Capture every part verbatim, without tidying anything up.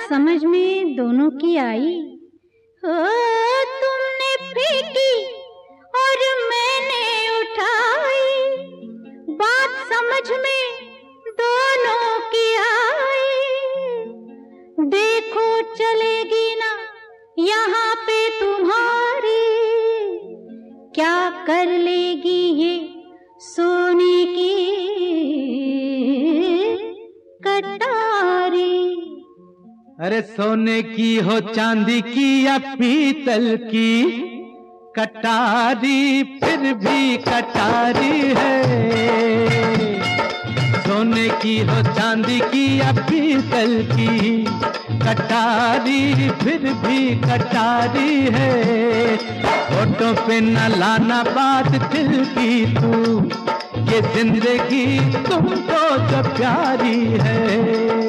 समझ में दोनों की आई। ओ तुमने फेंकी और मैंने उठाई, बात समझ में दोनों की आई। देखो चलेगी ना यहाँ पे तुम्हारी, क्या कर लेगी ये सोने की कटारी। अरे सोने की हो चांदी की या पीतल की कटारी, फिर भी कटारी है। सोने की हो चांदी की या पीतल की कटारी, फिर भी कटारी है। होठों पे न लाना बात दिल की तू, ये जिंदगी तुमको जो प्यारी है।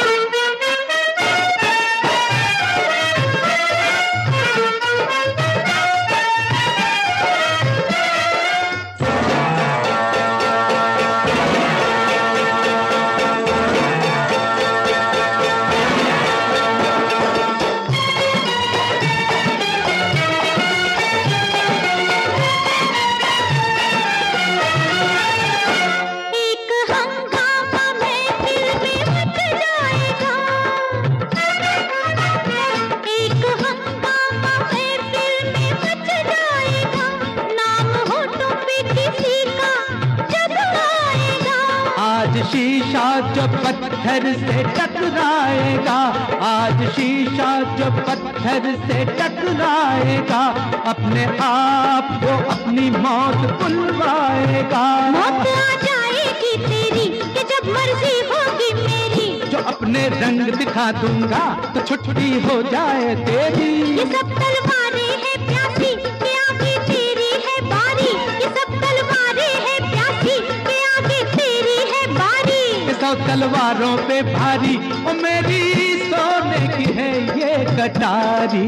शीशा जो पत्थर से टकराएगा, आज शीशा जो पत्थर से टकराएगा, अपने आप को अपनी मौत बुलवाएगा। मौत आ जाएगी तेरी कि जब मर्जी होगी मेरी, जो अपने रंग दिखा दूंगा तो छुट्टी हो जाए तेरी। ये सब तलवारें हैं प्यासी कि आगे तेरी है बारी, ये सब तलवारें हैं प्यासी कि आगे तेरी है बारी। सौ तलवारों पे भारी ओ मेरी सोने की है ये कटारी।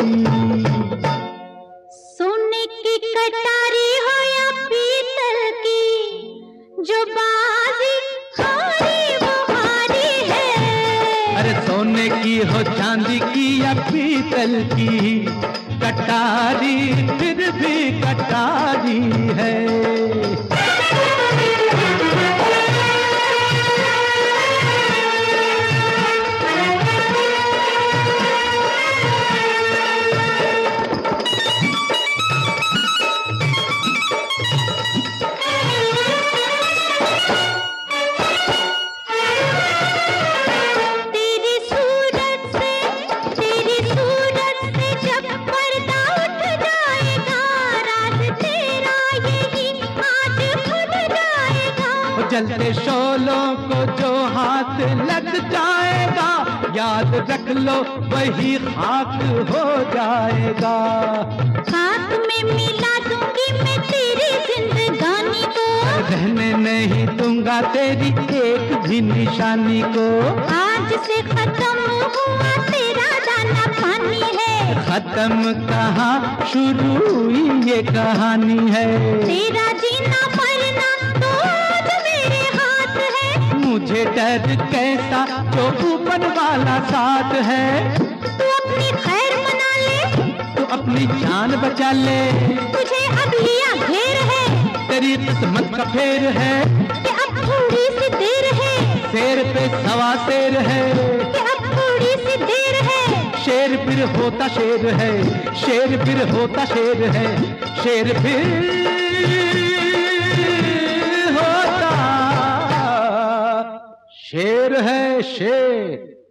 सोने की कटारी हो या पीतल की, जो बाजी हारी वो हारी है। अरे सोने की हो चांदी की या पीतल की कटारी, फिर भी कटारी है। जलते शोलों को जो हाथ लग जाएगा, याद रख लो वही खाक हो जाएगा। हाथ में मिला दूंगी मैं तेरी जिंदगानी को, रहने नहीं दूंगा तेरी एक भी निशानी को। आज से खत्म हुआ तेरा दाना पानी है, खत्म कहाँ शुरू हुई ये कहानी है। तेरा जीना मरना तो मेरे हाथ है, मुझे डर कैसा जो ऊपर वाला साथ है। तू अपनी खैर मना ले, तू अपनी जान बचा ले, तुझे अब लिया घेर है, तेरी किस्मत का फेर है कि अब थोड़ी सी देर है। शेर पे सवा शेर है कि अब थोड़ी सी देर है। शेर फिर होता शेर है, शेर फिर होता शेर है, शेर फिर होता शेर है शेर।